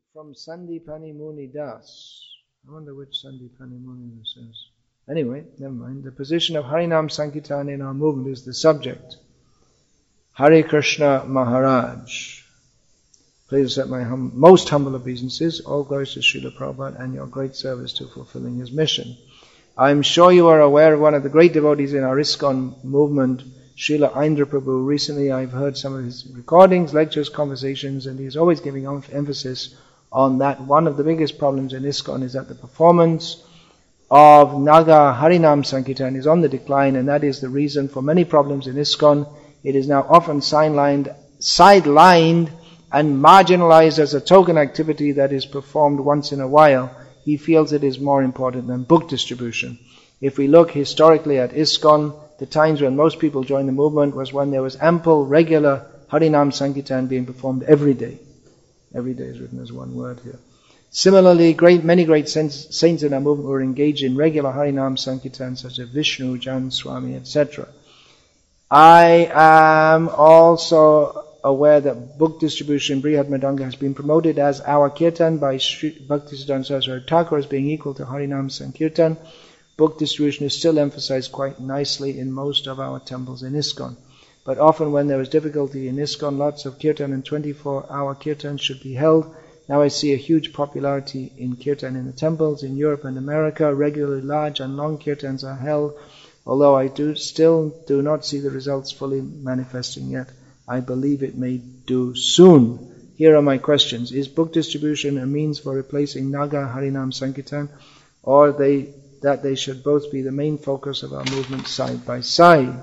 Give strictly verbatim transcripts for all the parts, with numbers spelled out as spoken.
from Sandipani Muni Das. I wonder which Sandipani Muni this is. Anyway, never mind. The position of Harinam Sankirtan in our movement is the subject. Hare Krishna Maharaj. Please accept my hum- most humble obeisances. All glories to Srila Prabhupada and your great service to fulfilling his mission. I'm sure you are aware of one of the great devotees in our ISKCON movement, Srila Indra Prabhu. Recently I've heard some of his recordings, lectures, conversations, and he's always giving emphasis on that. One of the biggest problems in ISKCON is that the performance of Naga Harinam Sankirtan is on the decline, and that is the reason for many problems in ISKCON. It is now often sidelined, sidelined and marginalized as a token activity that is performed once in a while. He feels it is more important than book distribution. If we look historically at ISKCON, the times when most people joined the movement was when there was ample, regular Harinam Sankirtan being performed every day. Every day is written as one word here. Similarly, great, many great saints, saints in our movement were engaged in regular Harinam Sankirtan, such as Vishnu, Jan Swami, et cetera. I am also aware that book distribution in Brihad Madanga has been promoted as our Kirtan by Sri Bhaktisiddhanta Saraswati Thakur as being equal to Harinam Sankirtan. Book distribution is still emphasized quite nicely in most of our temples in ISKCON. But often when there is difficulty in ISKCON, lots of Kirtan and twenty-four hour Kirtan should be held. Now I see a huge popularity in Kirtan in the temples in Europe and America. Regularly large and long Kirtans are held, although I do still do not see the results fully manifesting yet. I believe it may do soon. Here are my questions. Is book distribution a means for replacing Naga Harinam Sankirtan, or they, that they should both be the main focus of our movement side by side?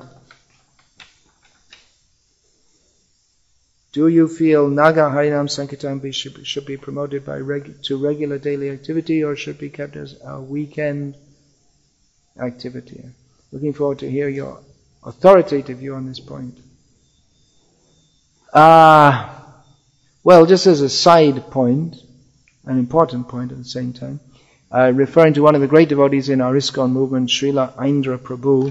Do you feel Naga Harinam Sankirtan be, should, should be promoted by reg, to regular daily activity, or should be kept as a weekend activity? Looking forward to hear your authoritative view on this point. Uh, well, just as a side point, an important point at the same time, uh, referring to one of the great devotees in our ISKCON movement, Srila Indra Prabhu,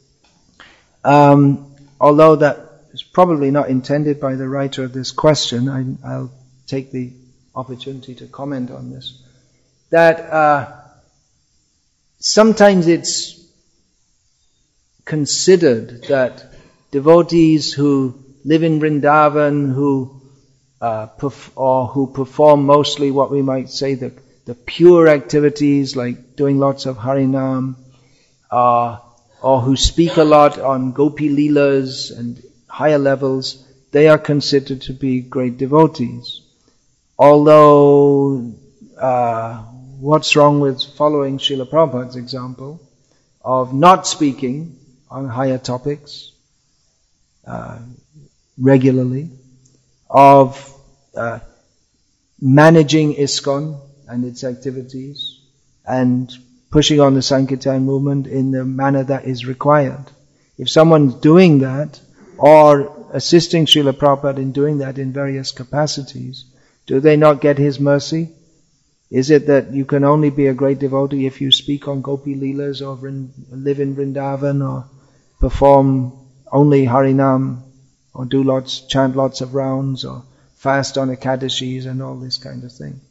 um, although that is probably not intended by the writer of this question, I, I'll take the opportunity to comment on this, that uh, sometimes it's considered that devotees who live in Vrindavan, who uh, perf- or who perform mostly what we might say the, the pure activities, like doing lots of Harinam, uh, or who speak a lot on Gopi Leelas and higher levels, they are considered to be great devotees. Although, uh, what's wrong with following Srila Prabhupada's example of not speaking on higher topics uh, regularly, of uh, managing ISKCON and its activities, and pushing on the Sankirtan movement in the manner that is required. If someone's doing that, or assisting Srila Prabhupada in doing that in various capacities, do they not get his mercy? Is it that you can only be a great devotee if you speak on Gopi Leelas, or live in Vrindavan, or perform only Harinam, or do lots, chant lots of rounds, or fast on Ekadashis and all this kind of thing?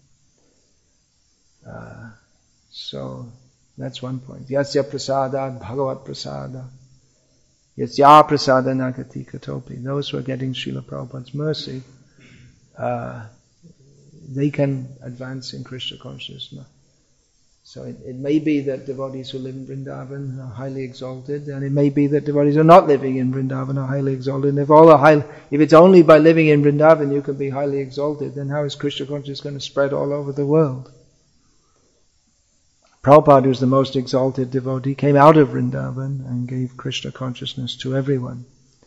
Uh, so, that's one point. Yasya prasadad bhagavat prasada. Yasya prasada nagati katopi. Those who are getting Srila Prabhupada's mercy, uh, they can advance in Krishna consciousness. So it, it may be that devotees who live in Vrindavan are highly exalted, and it may be that devotees who are not living in Vrindavan are highly exalted. And if all are high, if it's only by living in Vrindavan you can be highly exalted, then how is Krishna consciousness going to spread all over the world? Prabhupada, who's the most exalted devotee, came out of Vrindavan and gave Krishna consciousness to everyone.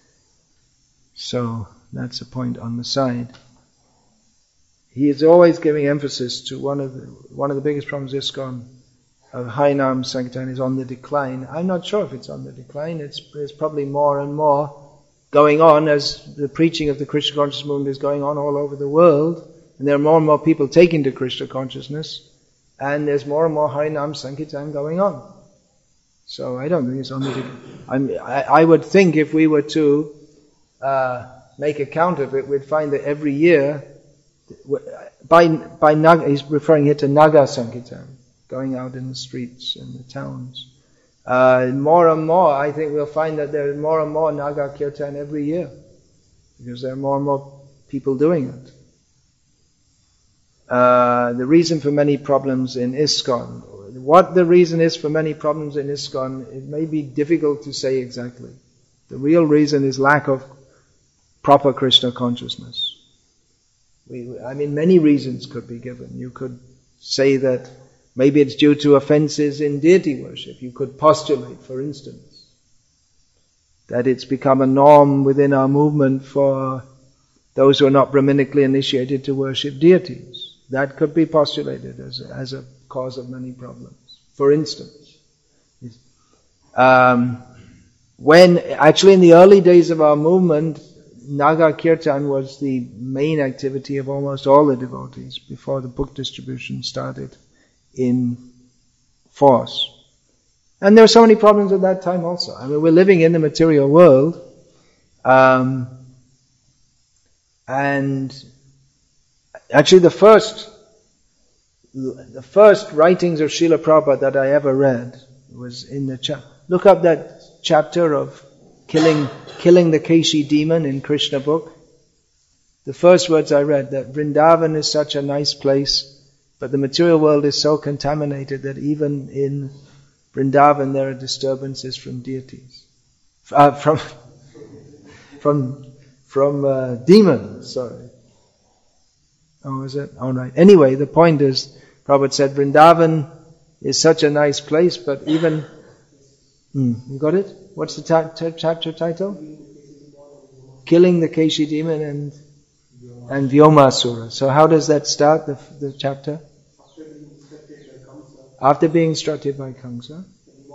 So that's a point on the side. He is always giving emphasis to one of the one of the biggest problems ISKCON of Harinam Sankirtan is on the decline. I'm not sure if it's on the decline. It's, it's probably more and more going on as the preaching of the Krishna consciousness movement is going on all over the world, and there are more and more people taking to Krishna consciousness, and there's more and more Harinam Sankirtan going on. So I don't think it's on the decline. I, I would think if we were to uh, make a count of it, we'd find that every year by, by Naga, he's referring here to Naga Sankirtan, going out in the streets and the towns. Uh, more and more, I think we'll find that there is more and more Naga Kirtan every year, because there are more and more people doing it. Uh, the reason for many problems in ISKCON, what the reason is for many problems in ISKCON, it may be difficult to say exactly. The real reason is lack of proper Krishna consciousness. We, I mean, many reasons could be given. You could say that maybe it's due to offenses in deity worship. You could postulate, for instance, that it's become a norm within our movement for those who are not Brahminically initiated to worship deities. That could be postulated as a, as a cause of many problems. For instance, um, when actually in the early days of our movement, Naga Kirtan was the main activity of almost all the devotees before the book distribution started in force. And there were so many problems at that time also. I mean, we're living in the material world, um, and actually the first, the first writings of Srila Prabhupada that I ever read was in the chapter. Look up that chapter of killing, killing the Keshi demon in Krishna book. The first words I read, that Vrindavan is such a nice place, but the material world is so contaminated that even in Vrindavan there are disturbances from deities, uh, from from from uh, demons. Sorry. Oh, is it? All right. Anyway, the point is, Prabhupada said Vrindavan is such a nice place, but even hmm, you got it? What's the ta- ta- chapter title? Killing the Keshi demon and and Vyomasura. So how does that start? The the chapter. After being instructed by Kamsa.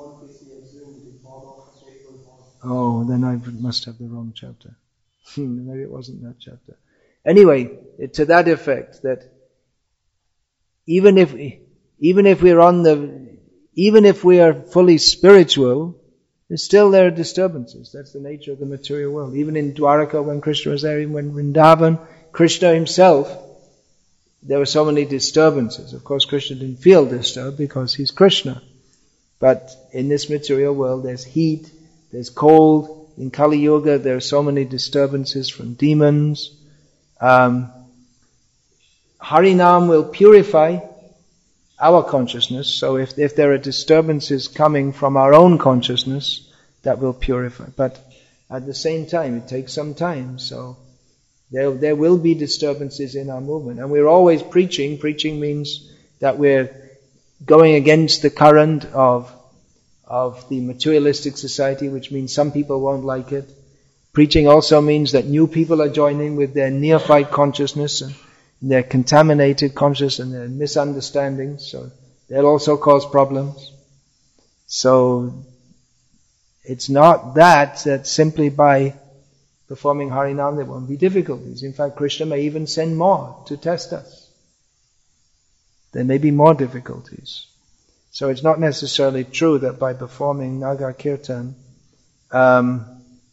Oh, then I must have the wrong chapter. Maybe it wasn't that chapter. Anyway, to that effect, that even if even if we're on the, even if we are fully spiritual, still there are disturbances. That's the nature of the material world. Even in Dwaraka, when Krishna was there, even when Vrindavan, Krishna himself, there were so many disturbances. Of course, Krishna didn't feel disturbed because he's Krishna. But in this material world, there's heat, there's cold. In Kali Yuga, there are so many disturbances from demons. Um, Harinam will purify our consciousness. So if, if there are disturbances coming from our own consciousness, that will purify. But at the same time, it takes some time. So There, there will be disturbances in our movement. And we're always preaching. Preaching means that we're going against the current of, of the materialistic society, which means some people won't like it. Preaching also means that new people are joining with their neophyte consciousness and their contaminated consciousness and their misunderstandings. So they'll also cause problems. So it's not that, that simply by performing Harinam, there won't be difficulties. In fact, Krishna may even send more to test us. There may be more difficulties. So it's not necessarily true that by performing Naga Kirtan, um,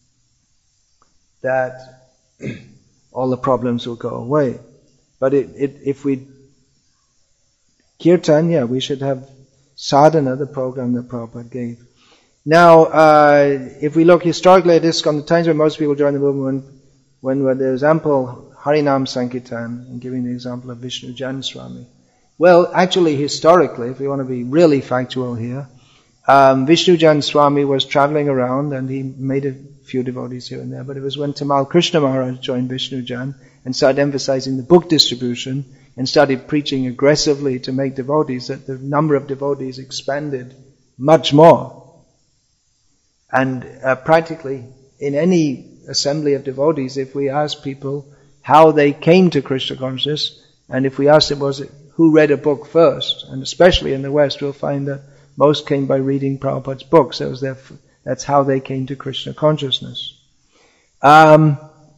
that all the problems will go away. But it, it, if we Kirtan, yeah, we should have sadhana, the program that Prabhupada gave. Now, uh, if we look historically at this, on the times when most people join the movement, when, when there's ample Harinam Sankirtan, and giving the example of Vishnu Jan Swami. Well, actually, historically, if we want to be really factual here, um, Vishnu Jan Swami was traveling around and he made a few devotees here and there, but it was when Tamal Krishna Maharaj joined Vishnu Jan and started emphasizing the book distribution and started preaching aggressively to make devotees that the number of devotees expanded much more. And uh, practically in any assembly of devotees, if we ask people how they came to Krishna consciousness, and if we ask them was it who read a book first, and especially in the West, we'll find that most came by reading Prabhupada's books. That was their, that's how they came to Krishna consciousness. Um,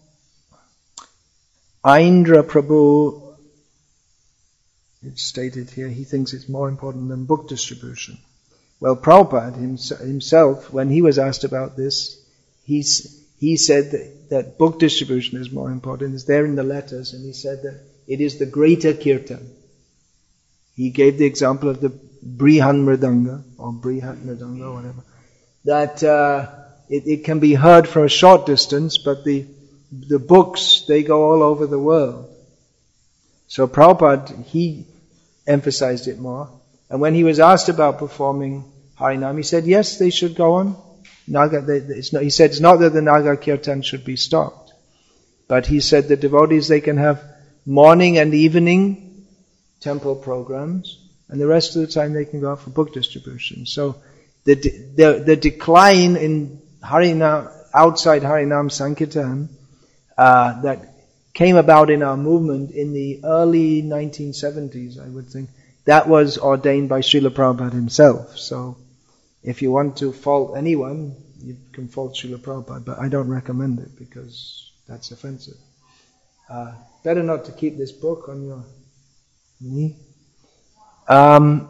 Aindra Prabhu, it's stated here, he thinks it's more important than book distribution. Well, Prabhupada himself, when he was asked about this, he's, he said that, that book distribution is more important. It's there in the letters, and he said that it is the greater kirtan. He gave the example of the Brihan Mridanga, or Brihat Mridanga, or whatever, that uh, it, it can be heard from a short distance, but the the books, they go all over the world. So Prabhupada, he emphasized it more. And when he was asked about performing Harinam, he said, yes, they should go on. Naga, they, it's not, he said, it's not that the Naga Kirtan should be stopped. But he said the devotees, they can have morning and evening temple programs, and the rest of the time they can go out for book distribution. So the the, the decline in Harinam, outside Harinam Sankirtan, uh, that came about in our movement in the early nineteen seventies, I would think, that was ordained by Srila Prabhupada himself. So if you want to fault anyone, you can fault Srila Prabhupada, but I don't recommend it because that's offensive. Uh, better not to keep this book on your knee. Um,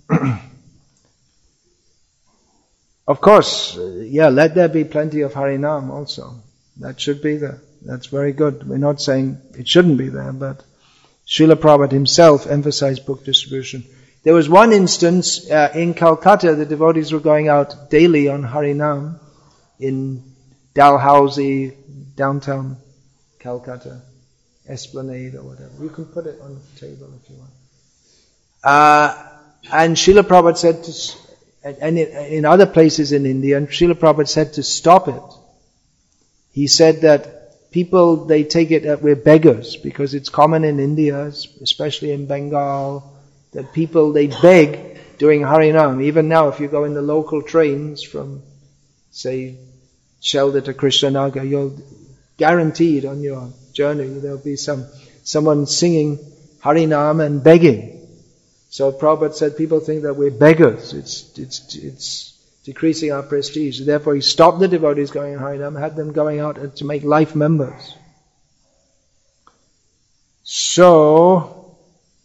of course, yeah, let there be plenty of Harinam also. That should be there. That's very good. We're not saying it shouldn't be there, but Srila Prabhupada himself emphasized book distribution. There was one instance uh, in Calcutta, the devotees were going out daily on Harinam in Dalhousie, downtown Calcutta, Esplanade or whatever. You can put it on the table if you want. Uh, and Srila Prabhupada said to, and in other places in India, and Srila Prabhupada said to stop it. He said that people, they take it that we're beggars, because it's common in India, especially in Bengal, that people, they beg during Harinam. Even now, if you go in the local trains from, say, Shelda to Krishnanagar, you're guaranteed on your journey, there'll be some someone singing Harinam and begging. So Prabhupada said people think that we're beggars. It's it's it's decreasing our prestige. Therefore he stopped the devotees going in Harinam, had them going out to make life members. So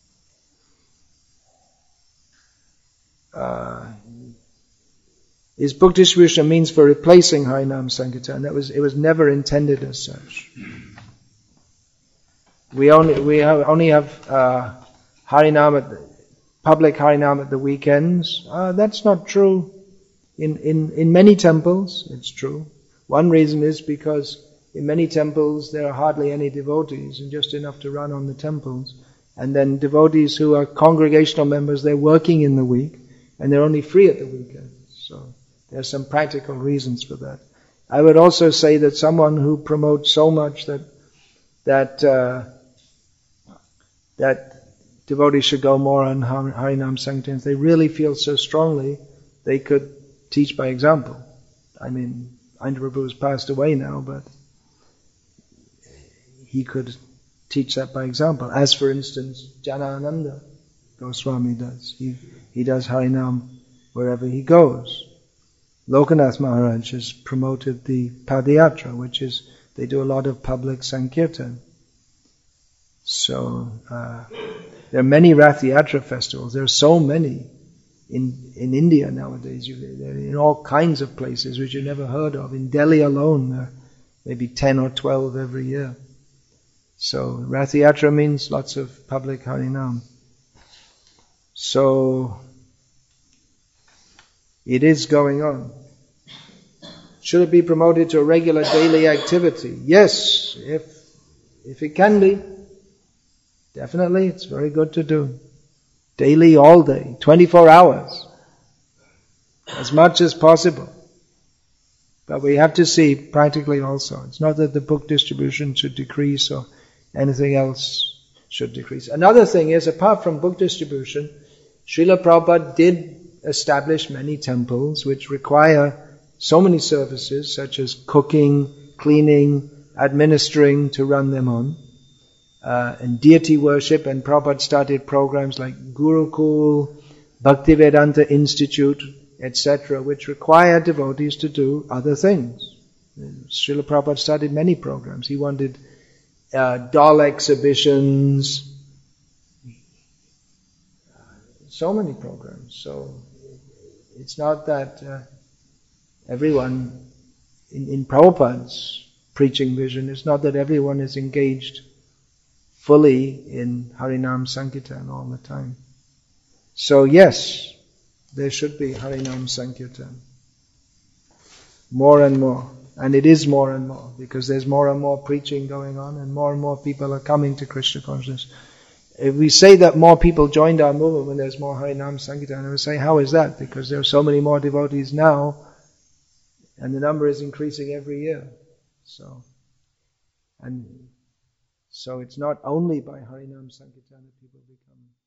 uh, is book distribution a means for replacing Harinam Sankirtan? That was it was never intended as such. We only we have, only have uh, Harinam at the, public Harinam at the weekends. Uh, that's not true. In, in in many temples, it's true. One reason is because in many temples there are hardly any devotees, and just enough to run on the temples. And then devotees who are congregational members, they're working in the week, and they're only free at the weekends. So there are some practical reasons for that. I would also say that someone who promotes so much that that uh, that devotees should go more on Harinam Sankirtans, they really feel so strongly, they could teach by example. I mean, Ainda Prabhu has passed away now, but he could teach that by example. As for instance, Janananda Goswami does. He he does Harinam wherever he goes. Lokanath Maharaj has promoted the Padayatra, which is, they do a lot of public Sankirtan. So, uh, there are many Rath Yatra festivals. There are so many in in India nowadays. You, they're in all kinds of places which you never heard of. In Delhi alone, there are maybe ten or twelve every year. So Rath Yatra means lots of public Harinam. So it is going on. Should it be promoted to a regular daily activity? Yes, if if it can be. Definitely, it's very good to do. Daily, all day, twenty-four hours. As much as possible. But we have to see practically also. It's not that the book distribution should decrease or anything else should decrease. Another thing is, apart from book distribution, Srila Prabhupada did establish many temples which require so many services, such as cooking, cleaning, administering, to run them on. Uh, and deity worship, and Prabhupada started programs like Gurukul, Bhaktivedanta Institute, et cetera, which require devotees to do other things. Srila Prabhupada started many programs. He wanted uh, doll exhibitions, so many programs. So it's not that uh, everyone in, in Prabhupada's preaching vision, it's not that everyone is engaged fully in Harinam Sankirtan all the time. So yes, there should be Harinam Sankirtan. More and more. And it is more and more, because there's more and more preaching going on and more and more people are coming to Krishna consciousness. If we say that more people joined our movement when there's more Harinam Sankirtan, I would say, how is that? Because there are so many more devotees now, and the number is increasing every year. So, and so it's not only by Harinam Sankirtan that people become